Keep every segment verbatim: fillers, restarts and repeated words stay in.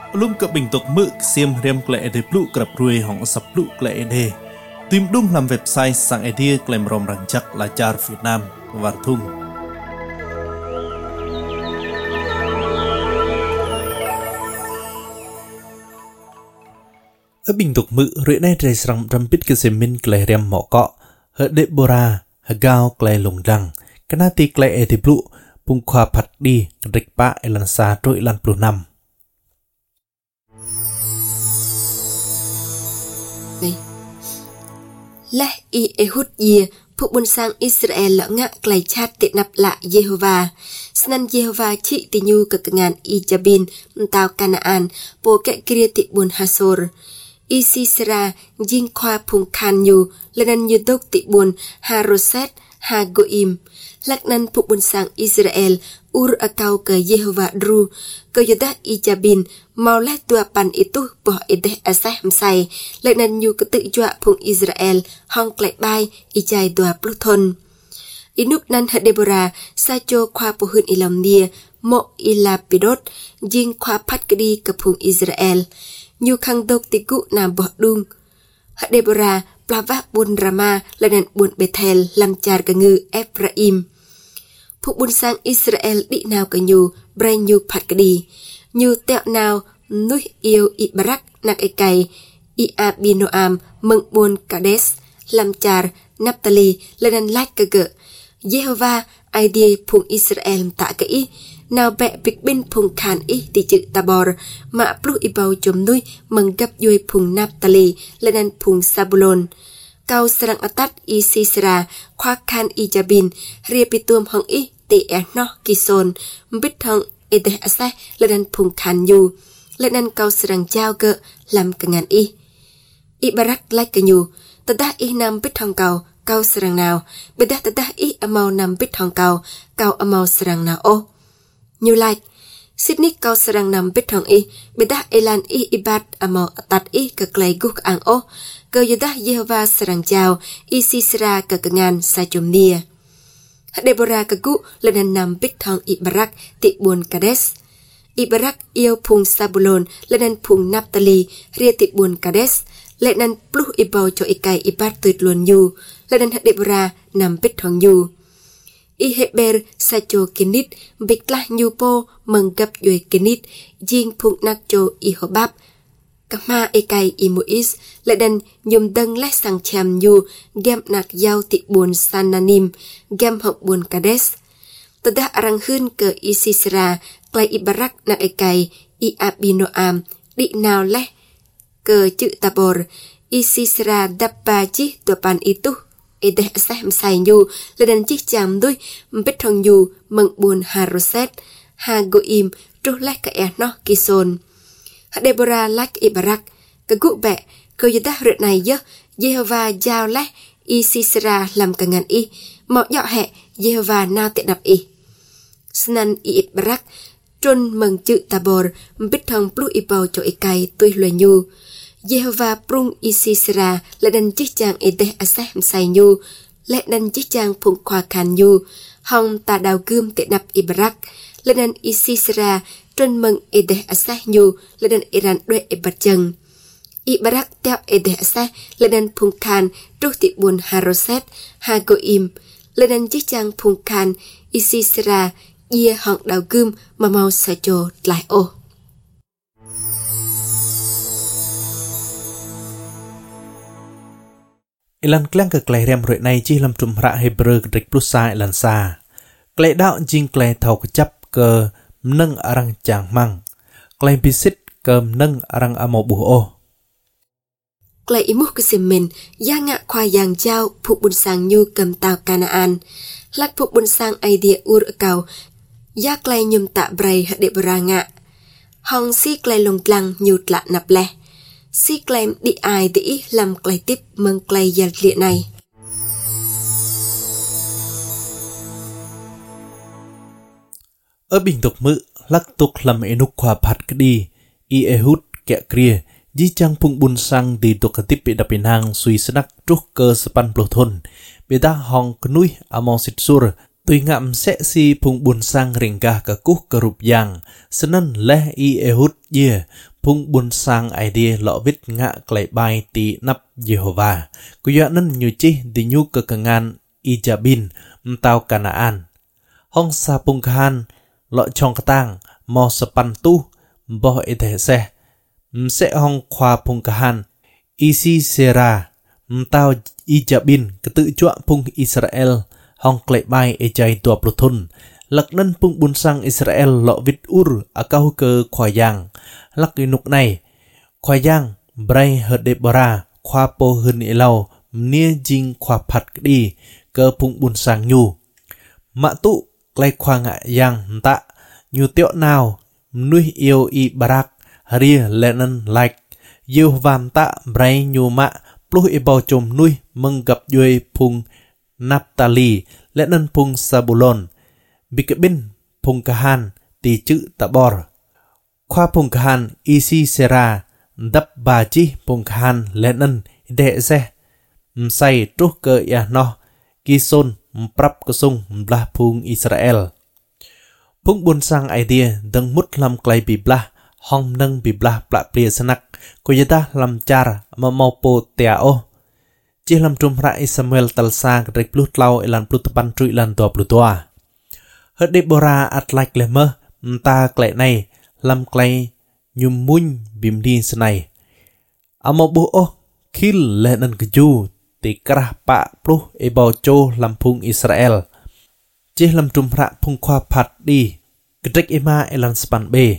Lum cập bình tục mực xiêm rem klệ để blu cập ruồi hỏng sập blu klệ đề. Tìm đúng làm website sang idea klem rom răng chắc là char Việt Nam và thung. Ở bình tục mực rưỡi này trời sẵn râm bít cái xe minh klệ rem mỏ cọ. Ở Deborah, ở gao klệ lùng răng. Cái nát tì klệ để blu bung khoa phát đi rịch bạ lần xa trôi lần blu năm. Leh i Ehud ye phụ buôn sang Israel lỡ ngạ clay chat tiện nạp lại Jehovah. Snan Jehovah chị tì nhu cực ngàn i Jabin tàu Canaan bố kẹ kia tị buôn Hasor. I Sisera dinh khoa phùng khan nhu lên như đốc tị buôn Haroset Hagoim. Lạc nan phụ buôn sang Israel ur akau ke Jehovah dru ke yodah i Jabin mau leh tua pan itu boh ideh asah msai lạc nan nhu ke tự jua phùng Israel hong klek bai i jai dua puluh thon. Inup nan ha Deborah sa cho khoa po hun ilam nia mo ilapidot jing khoa phat kedi ke phùng Israel nhu khang dok tiku na boh dung. Ha Deborah plava buôn Rama lên buôn Bethel làm char cả ngư Ephraim. Phụ buôn sang Israel đi nào cả nhu bray nhu phạt cả đi nhu tẹo nào núi yêu i Barak nạc ai cày i Abinoam mừng buôn Kades làm char Naphtali lên lách cả gỡ. Jehovah ai đi phùng Israel tạ cả ý nào bẹ việc bên phùng khan ý thì chữ Tabor mà plu i bầu chồm nuôi mừng gặp duy phùng Naphtali lên phùng Sabulon. Kau serang atat i Sisera khoa khan i Jabin ria pituam hong i te no kison bít hong ete asai lên phùng khan yu lên kau serang chao gỡ làm cả ngàn i i Barak like cả nhu tada i nam bít hong kau kau serang nào beda tada i amau nam bít hong kau kau amau serang nào o nhu like Sydney kau serang nam bít hong i beda elan i ibat amau atat i ke klay guk ang o cơ yodah Jehovah serang chào i Sisera ke kengan sa chom nia. Deborah ke gu lên nam bít thong i Barak tị buôn Kades. I Barak yêu phùng Sabulon lên phùng Naphtali ria tị buôn Kades lên nan plu i bầu cho i kai i bat tuyệt luôn nhu lên Deborah nam bít thong nhu. I Heber sa cho kinit biklah nhu po mừng gặp duy kinit jing phùng nak cho i Hobab. Kama ekai i Mois lại đần nhôm đâng lách sang chàm nhu gem nạc giao tị buồn Sananim gem học buồn Kades. Tada arang hun ke i Sisera klay i Barak nạc ekai i Abinoam đi nào leh ke chữ Tabor i Sisera dappa chi tuapan itu edeh asah msai nhu lại đần chích chàm đuôi mbít thong nhu mừng buồn Haroset Hagoim truh leh ke e no kison. Deborah like i Barak cái cụ bẹ cơ yodah rượt này dơ Jehovah giao leh i Sisera làm cả ngàn i mọ dọ hẹ Jehovah nào tiện đập i snan i Barak trôn mừng chữ Tabor bít thong plu i bầu cho i cay tui lùi nhu Jehovah prung i Sisera lại đần chích chàng i đeh aseh msai nhu lại đần chích chàng phụng khoa khan nhu hong ta đào gươm tiện đập i Barak lại đần i Sisera trôn mừng edeh asah nhu lên Iran đuệ e bát chân. I Barak theo edeh asah lên phùng khan trúc tị buôn Haroset Hagoim lên chiếc trang phùng khan i Sisera ia họng đào gươm mà mau sa cho lại ô. Ilan klang ke klay rem rưỡi này chỉ làm trùm rạ Hebrew rịch plus sai ilan sa. Klay đạo jing klay thầu ke chấp ke nâng arang chàng mang klay bisit kem nâng arang amo bu o klay imuk ke semen ya ngạ khoa yang chao phụ bun sang nhu cầm tàu Canaan lak phụ bun sang idea ur kau ya klay nhum tạ bray ha Deborah ngạ hong si klay lồng lăng nhut lạ nạp lẹ si klay đi ai tỉ làm klay tiếp mừng klay yal lệ này. Ở bình tục mự lắc tục làm enuk khoa phát cái đi i Ehud kẹ kia di chang phung bun sang di tục cái tiếp bị đập in hang suy snak trúc cơ span plo thôn bị ta hong knui among sit sur tùy ngạm sẽ si phung bun sang ring ga cả cúc cơ rụp yang senen leh i Ehud ye phung buôn sang idea lọ vít ngạ klei bai ti nắp Jehovah ku ya nan nyu chi di nyu kekengan Ijabin mtau Kanaan hong sa pung khan lọ chong katang mo sepan tu boh ite se mse hong khoa pung khan isi sera mtau Ijabin ketu chua pung Israel hong klei bai ejai tua pluthun lak nan pung buôn sang Israel lọ vít ur akau ke khoa yang lắc inuk này khoa yang bray hợt Deborah khoa po hơn elau nia jing khoa phạt đi cơ phung buôn sang nhu mạ tụ klei khoa ngạ yang tạ nhu tiệu nào nuôi yêu i barak ria lenan like yêu vam tạ bray nhu mạ pluh i bao chôm nuôi mừng gặp duy phung Naphtali lenan phung Sabulon bikabin phung kahan ti chữ Tabor khoa phung khan isi sera đắp bà chi phung khan lenan đệ se say trúc cơ ya no kison prap kusung blah phung Israel phung buôn sang idea dâng mút lam klei bị blah hong nâng bị blah bla plia sanak ko yata lam char ma mau po tiao chi lam trum ra Samuel talsa rek plut lau elan plut pan trui lan to plutoa hợt Deborah at like le mơ ta klei này lam klei nhum muñ bim đi sân này amo bu o kill lenan keju ti krah pa pluh e bao cho lam phung Israel che lam trum ra phung khoa phat đi kedek ema elan span be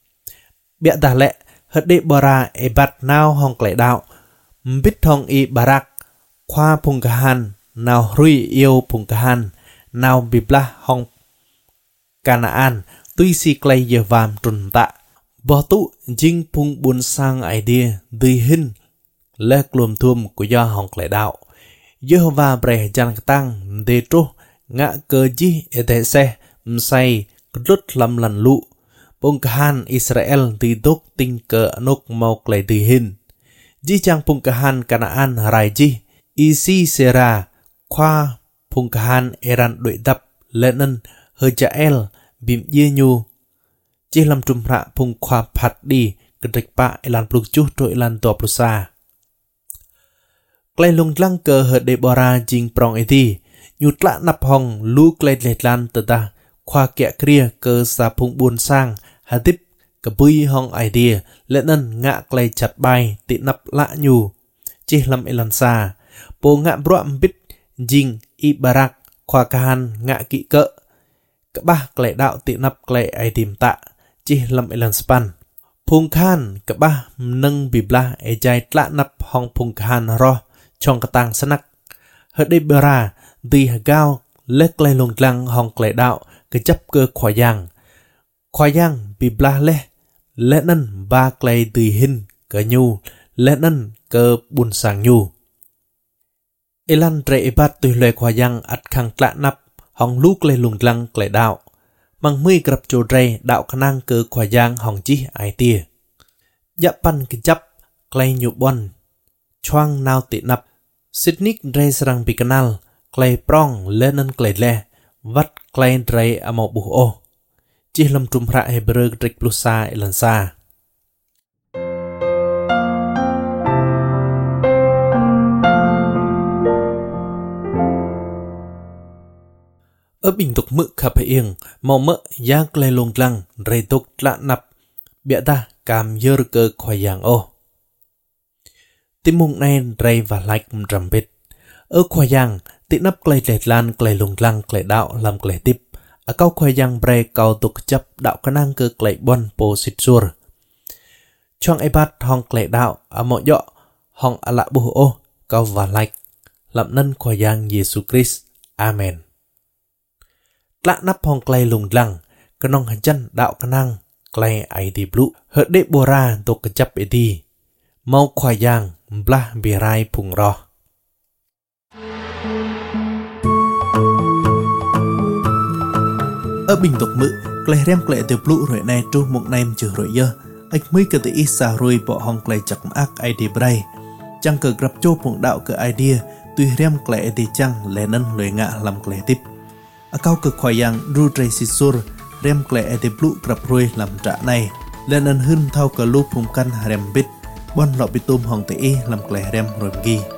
bia da le hợt Deborah e bat now hong klei đạo mbit thong i barak khoa phung kahan nào rui yêu phung kahan nào bibla hong Kanaan tuy si klei giờ vam trun tạ bỏ tụ jing phung buôn sang idea đi hin lê luom thuom của do hong klei đạo Jehovah bre jan tăng de tro ngạ cơ ji ete se msai rút lam lần lụ bông kahan Israel đi đốt tinh cờ nốc mau klei đi hin ji chang phung kahan Kanaan rai ji isi sera khoa phung kahan eran đội đập lenan Hajael bim ye nhu chi lam trum ra phung khoa phat đi kedek pa elan pluk chu to elan to plusa klei lung lang cơ hợt Deborah jing prong eti nhu tla nap hong lu klei letlan ta khoa kẹ kria cơ sa phung buôn sang hadip kabui hong idea lenan ngạ klei chặt bai ti nap la nhu chi lam elan sa po ngạ broam bit jing i barak khoa kahan ngạ kỵ cỡ các ba klei đạo ti nap klei ai tim tạ chi lam elan span phung khan các ba nâng bibla e jai tla nap hong phung khan ro chong katang sanak hợt Deborah di hagao le klei lung lang hong klei đạo ke chấp cơ khoa yang khoa yang bibla le le nan ba klei di hin ke nhu le nan cơ buôn sang nhu elan tre ebat tu le khoa yang at khang tla nap hong lu klei lung lang klei đạo mang mui grab cho re đạo khả năng cơ khoa yang hong chi ai tia dạ pan ke chấp klei nhu bon choang nao ti nap sitnik re sarang bi kanal klei prong lenan klei le vat klei re amo bu o chi lam trum ra hebrew trek plusa elan sa ở bình tục mự khắp hiền mò mỡ giá klei lung lang re tok tla nap bia ta cam yer cơ khoa yang o tim mung này re và like trầm bit ở khoa yang ti nắp klei lẹt lan klei lung lang klei đạo làm klei tip ở câu khoa yang bre câu tục chấp đạo khả năng cơ klei bon po sit sur trong ibat hong klei đạo ở mọi dọ hong ala bu o câu và like làm nên khoa yang Jesus Christ amen lạ nắp hong klei lung lang cái nong hành chân đạo khả năng klei ai di blue hợt Deborah tục chấp edi mau khoa yang blah birai phung ro ở bình tục mự klei rem klei de blue rồi này tru một nem chữ rồi dơ ách mới cái tự sa rồi bỏ hong klei chặt ác ai di bray chẳng cờ gặp cho phung đạo cái idea tuy rem klei de chăng lẽ nân lời ngạ làm klei tip ở cao cực khoa yang ru tre sisur rem klei de blue gặp rồi làm trả này lên ăn hưng thao cả lúp phùng căn rèm bít bon lọ bị tôm hồng tệ làm klè rem rồi ghi